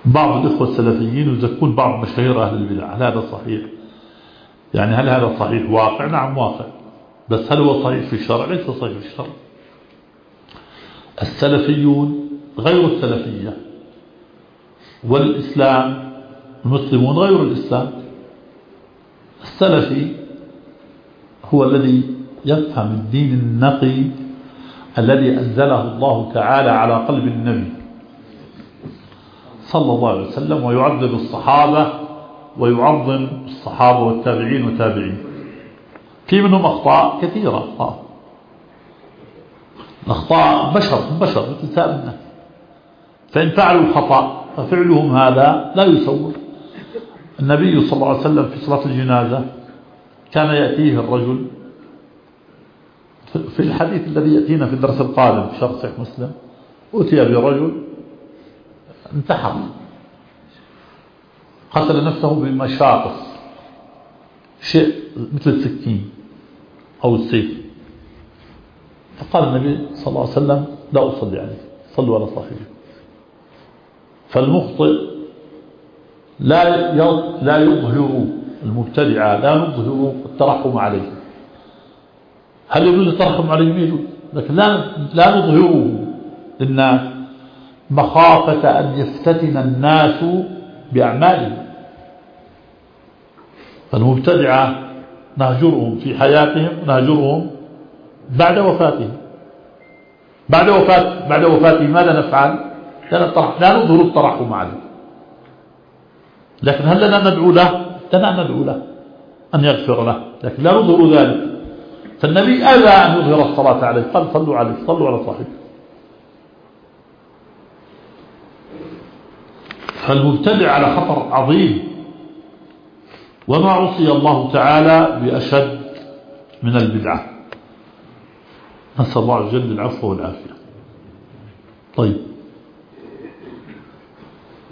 بعض الإخوة السلفيين يزكون بعض مشاهير أهل البدع، هل هذا صحيح؟ يعني هل هذا صحيح واقع؟ نعم واقع، بس هل هو صحيح في الشرع؟ ليس صحيح في الشرع. السلفيون غير السلفية، والإسلام المسلمون غير الإسلام. السلفي هو الذي يفهم الدين النقي الذي أنزله الله تعالى على قلب النبي صلى الله عليه وسلم، ويعذب الصحابة ويعظم الصحابة والتابعين وتابعين. في منهم أخطاء كثيرة، الأخطاء بشر مثل سائر الناس، فإن فعلوا خطأ ففعلهم هذا لا يسوغ. النبي صلى الله عليه وسلم في صلاة الجنازة كان يأتيه الرجل، في الحديث الذي يأتينا في الدرس القادم في شرح صحيح مسلم، أتي برجل انتحر، قتل نفسه بالمشاقص، شيء مثل السكين أو السيف، فقال النبي صلى الله عليه وسلم لا أصلي عليه، صلوا على صاحبه. فالمخطئ لا يظهر، المبتدعة لا نظهر الترحم عليه. هل يجوز الترحم عليه؟ يجوز، لكن لا نظهره للناس مخافة أن يفتتن الناس بأعمالهم. فالمبتدعة نهجرهم في حياتهم، نهجرهم بعد وفاتهم. بعد وفاته ماذا نفعل؟ لا نظهر الترحم عليه، لكن هل لنا ندعو له؟ لنا ندعو له أن يغفر له، لكن لا نظهر ذلك. فالنبي أبى أن يظهر الصلاة عليه، قال صلوا عليه، صلوا على صاحبه. فالمبتدع على خطر عظيم، وما عصي الله تعالى بأشد من البدعة. نسأل الله عز وجل العفو والعافية. طيب.